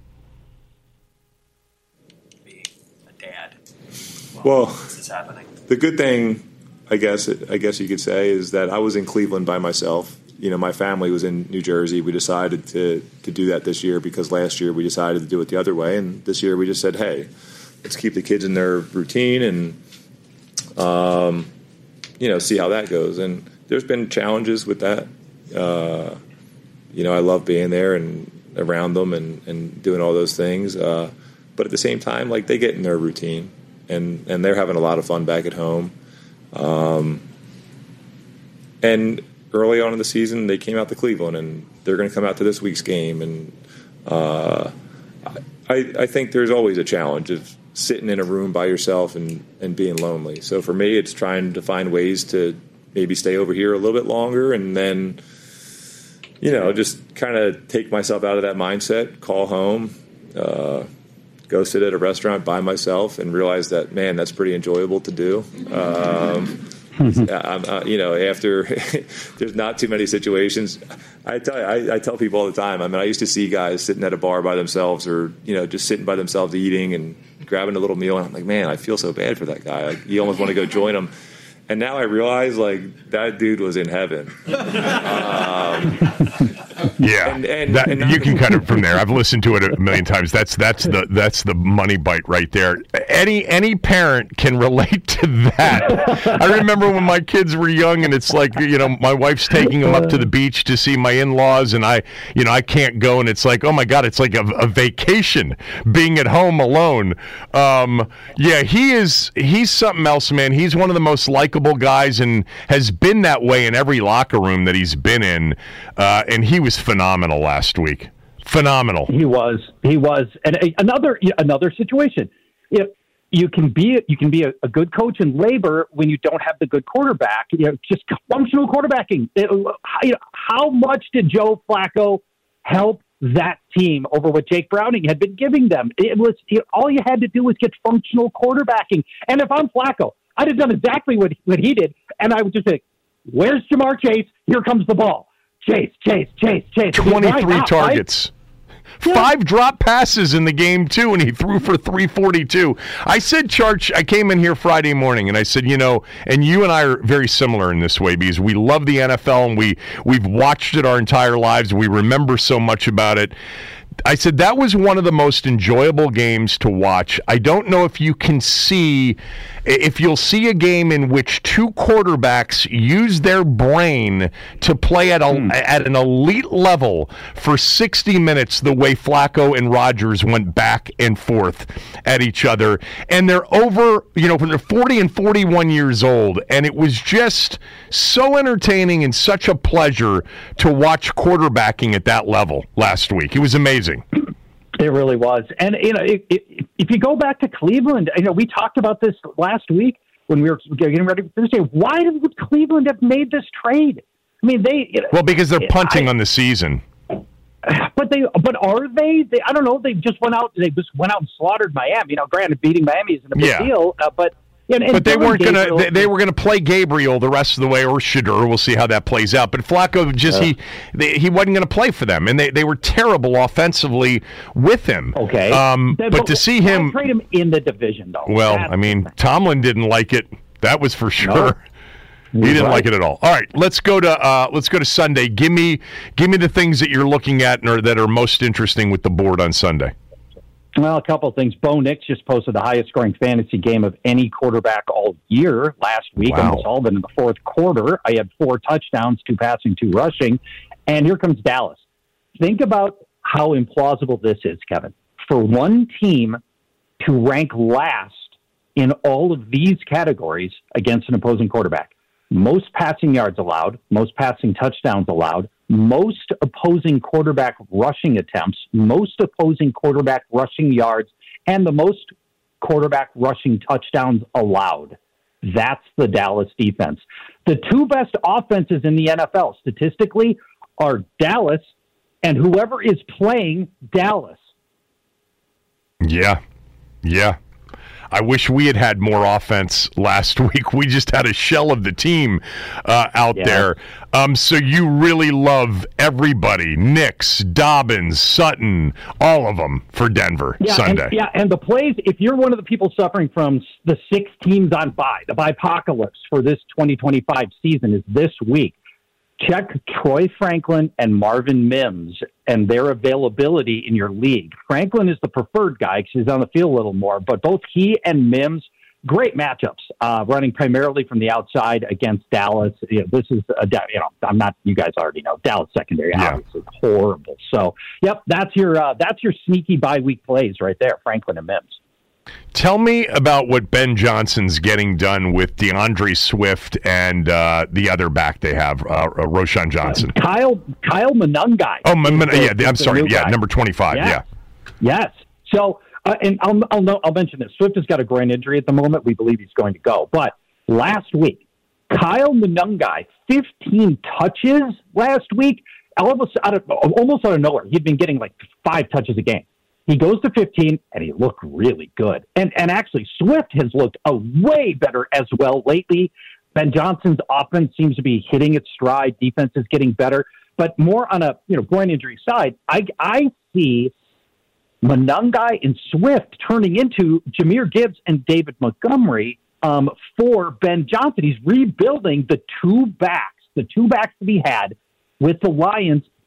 Be a dad. Well, this is happening. The good thing, I guess you could say, is that I was in Cleveland by myself. My family was in New Jersey. We decided to do that this year because last year we decided to do it the other way, and this year we just said, hey, let's keep the kids in their routine and see how that goes. And there's been challenges with that. I love being there and around them and doing all those things. But at the same time, they get in their routine and they're having a lot of fun back at home. And early on in the season, they came out to Cleveland and they're going to come out to this week's game. And I think there's always a challenge of sitting in a room by yourself and being lonely. So for me, it's trying to find ways to maybe stay over here a little bit longer and then, just kind of take myself out of that mindset, call home, go sit at a restaurant by myself and realize that, man, that's pretty enjoyable to do. After there's not too many situations. I tell people all the time, I used to see guys sitting at a bar by themselves or, just sitting by themselves eating and grabbing a little meal. And I'm like, man, I feel so bad for that guy. You almost want to go join him. And now I realize, that dude was in heaven. Yeah, you can cut it from there. I've listened to it a million times. That's the money bite right there. Any parent can relate to that. I remember when my kids were young, and it's like, my wife's taking them up to the beach to see my in-laws, and I can't go, and it's like, oh my God, it's like a vacation being at home alone. He's something else, man. He's one of the most likable guys, and has been that way in every locker room that he's been in. And he was phenomenal last week. Phenomenal. He was. And another situation. You can be a good coach in labor when you don't have the good quarterback. Just functional quarterbacking. How much did Joe Flacco help that team over what Jake Browning had been giving them? It was all you had to do was get functional quarterbacking. And if I'm Flacco, I'd have done exactly what he did, and I would just say, "Where's Jamar Chase? Here comes the ball. Chase. 23 targets. Right? 5 drop passes in the game, too, and he threw for 342. I said, Charch, I came in here Friday morning, and I said, and you and I are very similar in this way, because we love the NFL, and we've watched it our entire lives. We remember so much about it. I said that was one of the most enjoyable games to watch. I don't know if you'll see a game in which 2 quarterbacks use their brain to play at an elite level for 60 minutes, the way Flacco and Rodgers went back and forth at each other. And they're over, they're 40 and 41 years old. And it was just so entertaining and such a pleasure to watch quarterbacking at that level last week. It was amazing. It really was. And, if you go back to Cleveland, we talked about this last week when we were getting ready for Thursday. Why would Cleveland have made this trade? I mean, because they're punting on the season. But are they? I don't know. They just went out and slaughtered Miami. Granted, beating Miami isn't a big deal, but. But they weren't going to. They were going to play Gabriel the rest of the way, or Shedeur. We'll see how that plays out. But Flacco he wasn't going to play for them, and they were terrible offensively with him. Okay, but to see him trade him in the division, though. Well, Tomlin didn't like it. That was for sure. No. He didn't like it at all. All right, let's go to Sunday. Give me the things that you're looking at or that are most interesting with the board on Sunday. Well, a couple of things. Bo Nix just posted the highest scoring fantasy game of any quarterback all year last week. Wow. Almost all, but in the fourth quarter, I had 4 touchdowns, 2 passing, 2 rushing. And here comes Dallas. Think about how implausible this is, Kevin. For one team to rank last in all of these categories against an opposing quarterback. Most passing yards allowed, most passing touchdowns allowed, most opposing quarterback rushing attempts, most opposing quarterback rushing yards, and the most quarterback rushing touchdowns allowed. That's the Dallas defense. The 2 best offenses in the NFL statistically are Dallas and whoever is playing Dallas. Yeah. I wish we had more offense last week. We just had a shell of the team out there. So you really love everybody. Nix, Dobbins, Sutton, all of them for Denver Sunday. And the plays, if you're one of the people suffering from the 6 teams on bye, the bye-apocalypse for this 2025 season is this week. Check Troy Franklin and Marvin Mims and their availability in your league. Franklin is the preferred guy because he's on the field a little more, but both he and Mims, great matchups, running primarily from the outside against Dallas. This is, I'm not, you guys already know, Dallas secondary obviously horrible. So, that's your sneaky bye week plays right there, Franklin and Mims. Tell me about what Ben Johnson's getting done with DeAndre Swift and the other back they have, Roschon Johnson. Kyle Monangai. Oh, I'm sorry. Yeah, number 25. Yeah. Yes. So, and I'll mention this. Swift has got a groin injury at the moment. We believe he's going to go. But last week, Kyle Monangai, 15 touches last week, almost out of nowhere. He'd been getting like 5 touches a game. He goes to 15, and he looked really good. And actually, Swift has looked way better as well lately. Ben Johnson's offense seems to be hitting its stride. Defense is getting better. But more on a groin injury side, I see Monangai and Swift turning into Jahmyr Gibbs and David Montgomery for Ben Johnson. He's rebuilding the two backs that he had with the Lions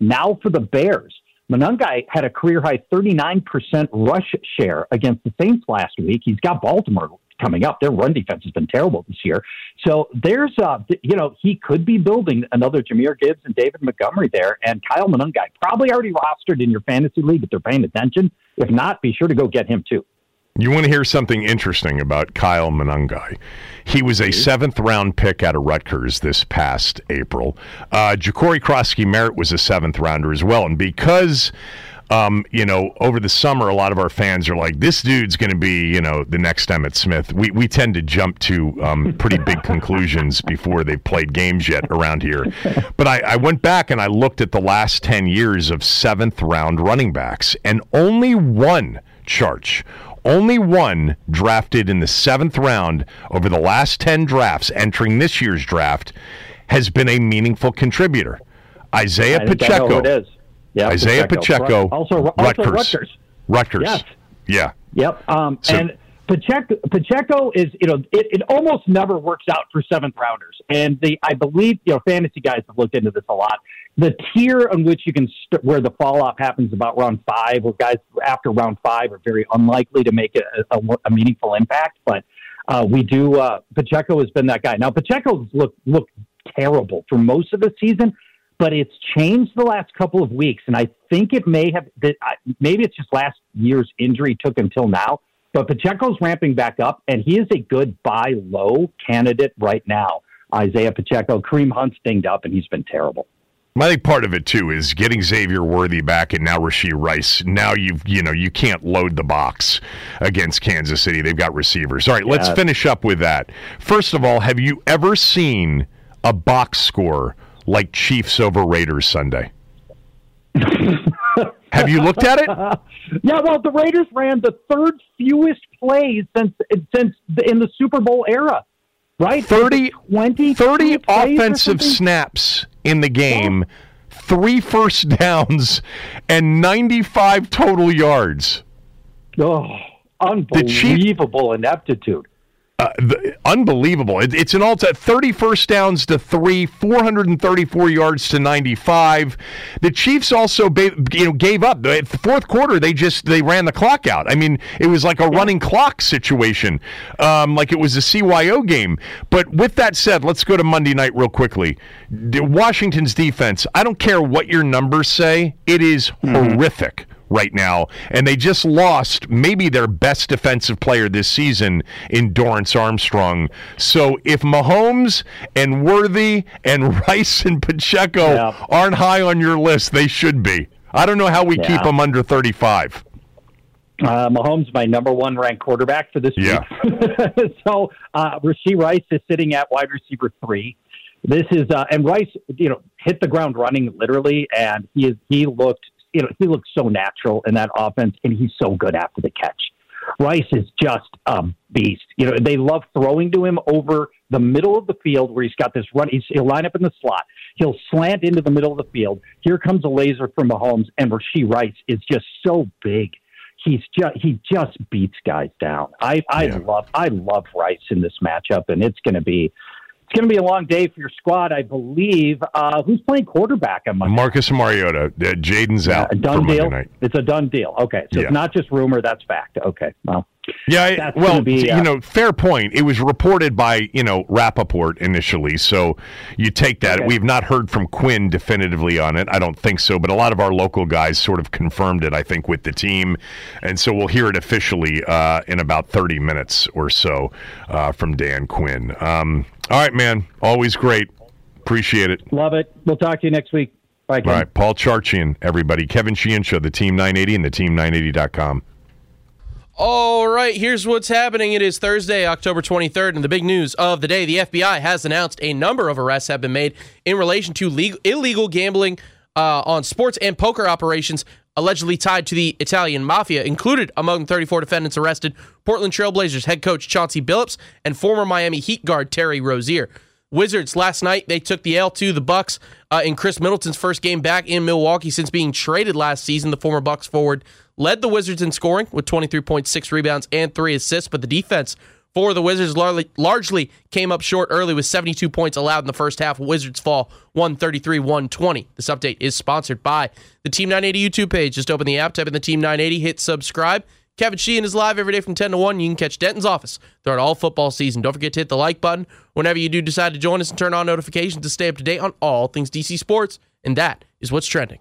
Now for the Bears. Monangai had a career-high 39% rush share against the Saints last week. He's got Baltimore coming up. Their run defense has been terrible this year. So there's, he could be building another Jahmyr Gibbs and David Montgomery there. And Kyle Monangai, probably already rostered in your fantasy league if they're paying attention. If not, be sure to go get him too. You want to hear something interesting about Kyle Monangai? He was a 7th-round pick out of Rutgers this past April. Ja'Cory Krosky-Merritt was a 7th-rounder as well. And because, over the summer, a lot of our fans are like, this dude's going to be, the next Emmitt Smith. We tend to jump to pretty big conclusions before they've played games yet around here. But I went back and I looked at the last 10 years of 7th-round running backs, and only one drafted in the 7th round over the last 10 drafts entering this year's draft has been a meaningful contributor. Isaiah Pacheco. I know who it is. Yeah, Isaiah Pacheco. Also Rutgers. Rutgers. Yeah. Yep. And Pacheco is, it almost never works out for 7th rounders. And I believe, fantasy guys have looked into this a lot. The tier on which you can, where the fall off happens about round 5, or guys after round 5 are very unlikely to make a meaningful impact. But Pacheco has been that guy. Now, Pacheco's looked terrible for most of the season, but it's changed the last couple of weeks. And I think it maybe it's just last year's injury took until now. But Pacheco's ramping back up, and he is a good buy low candidate right now. Isaiah Pacheco. Kareem Hunt's dinged up, and he's been terrible. I think part of it, too, is getting Xavier Worthy back and now Rashee Rice. Now you can't load the box against Kansas City. They've got receivers. All right, let's finish up with that. First of all, have you ever seen a box score like Chiefs over Raiders Sunday? Have you looked at it? Yeah, well, the Raiders ran the 3rd fewest plays since in the Super Bowl era, right? 30 offensive snaps in the game, 3 first downs, and 95 total yards. Oh, unbelievable ineptitude. Unbelievable. It's an all-time 30 first downs to 3, 434 yards to 95. The Chiefs also gave up. The 4th quarter, they ran the clock out. I mean, it was like a running clock situation, like it was a CYO game. But with that said, let's go to Monday night real quickly. Washington's defense, I don't care what your numbers say, it is horrific right now, and they just lost maybe their best defensive player this season in Dorrance Armstrong. So if Mahomes and Worthy and Rice and Pacheco aren't high on your list, they should be. I don't know how we keep them under 35. Mahomes, my number 1 ranked quarterback for this week. So Rashee Rice is sitting at wide receiver 3. This is and Rice, hit the ground running literally, and he looked so natural in that offense, and he's so good after the catch. Rice is just a beast. They love throwing to him over the middle of the field where he's got this run. He'll line up in the slot. He'll slant into the middle of the field. Here comes a laser from Mahomes, and Rashee Rice is just so big. He just beats guys down. I love Rice in this matchup, and it's going to be a long day for your squad, I believe. Who's playing quarterback on Monday? Marcus Mariota. Jaden's out. A done deal? It's a done deal. Okay. So it's not just rumor, that's fact. Okay. Well, fair point. It was reported by, Rappaport initially, so you take that. Okay. We've not heard from Quinn definitively on it. I don't think so, but a lot of our local guys sort of confirmed it, I think, with the team, and so we'll hear it officially in about 30 minutes or so from Dan Quinn. All right, man. Always great. Appreciate it. Love it. We'll talk to you next week. Bye, Ken. All right, Paul Charchian, everybody. Kevin Sheehan Show, the Team 980 and the Team980.com. All right, here's what's happening. It is Thursday, October 23rd, and the big news of the day, the FBI has announced a number of arrests have been made in relation to illegal gambling on sports and poker operations allegedly tied to the Italian mafia. Included among 34 defendants arrested, Portland Trailblazers head coach Chauncey Billups and former Miami Heat guard Terry Rozier. Wizards last night, they took the L to the Bucks in Chris Middleton's first game back in Milwaukee since being traded last season. The former Bucks forward led the Wizards in scoring with 23.6 rebounds and 3 assists, but the defense for the Wizards largely came up short early with 72 points allowed in the first half. Wizards fall 133-120. This update is sponsored by the Team 980 YouTube page. Just open the app, type in the Team 980, hit subscribe. Kevin Sheehan is live every day from 10 to 1. You can catch Denton's Office throughout all football season. Don't forget to hit the like button whenever you do decide to join us and turn on notifications to stay up to date on all things DC sports. And that is what's trending.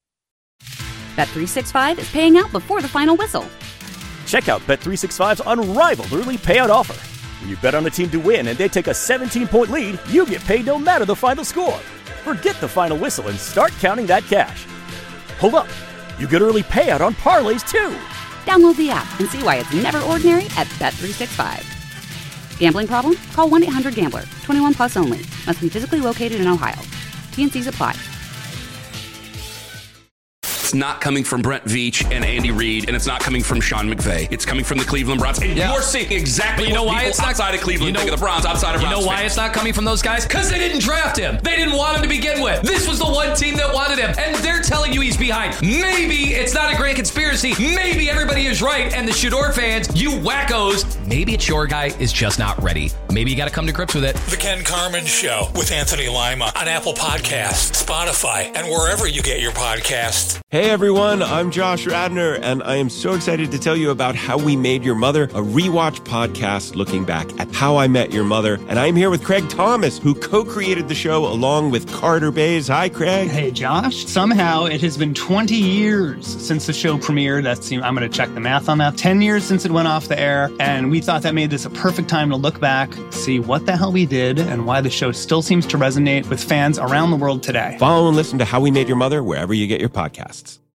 Bet365 is paying out before the final whistle. Check out Bet365's unrivaled early payout offer. When you bet on a team to win and they take a 17-point lead, you get paid no matter the final score. Forget the final whistle and start counting that cash. Hold up. You get early payout on parlays, too. Download the app and see why it's never ordinary at Bet365. Gambling problem? Call 1-800-GAMBLER. 21 plus only. Must be physically located in Ohio. T&Cs apply. It's not coming from Brent Veach and Andy Reid, and it's not coming from Sean McVay. It's coming from the Cleveland Browns. And you're seeing exactly you know what why people it's not, outside of Cleveland think of the Browns, outside of Browns You know why fans. it's not coming from those guys? Because they didn't draft him. They didn't want him to begin with. This was the one team that wanted him, and they're telling you he's behind. Maybe it's not a grand conspiracy. Maybe everybody is right, and the Shador fans, you wackos, maybe it's your guy is just not ready. Maybe you got to come to grips with it. The Ken Carman Show with Anthony Lima on Apple Podcasts, Spotify, and wherever you get your podcasts. Hey everyone, I'm Josh Radnor, and I am so excited to tell you about How We Made Your Mother, a rewatch podcast looking back at How I Met Your Mother. And I'm here with Craig Thomas, who co-created the show along with Carter Bays. Hi, Craig. Hey, Josh. Somehow it has been 20 years since the show premiered. I'm going to check the math on that. 10 years since it went off the air, and we thought that made this a perfect time to look back, see what the hell we did, and why the show still seems to resonate with fans around the world today. Follow and listen to How We Made Your Mother wherever you get your podcasts.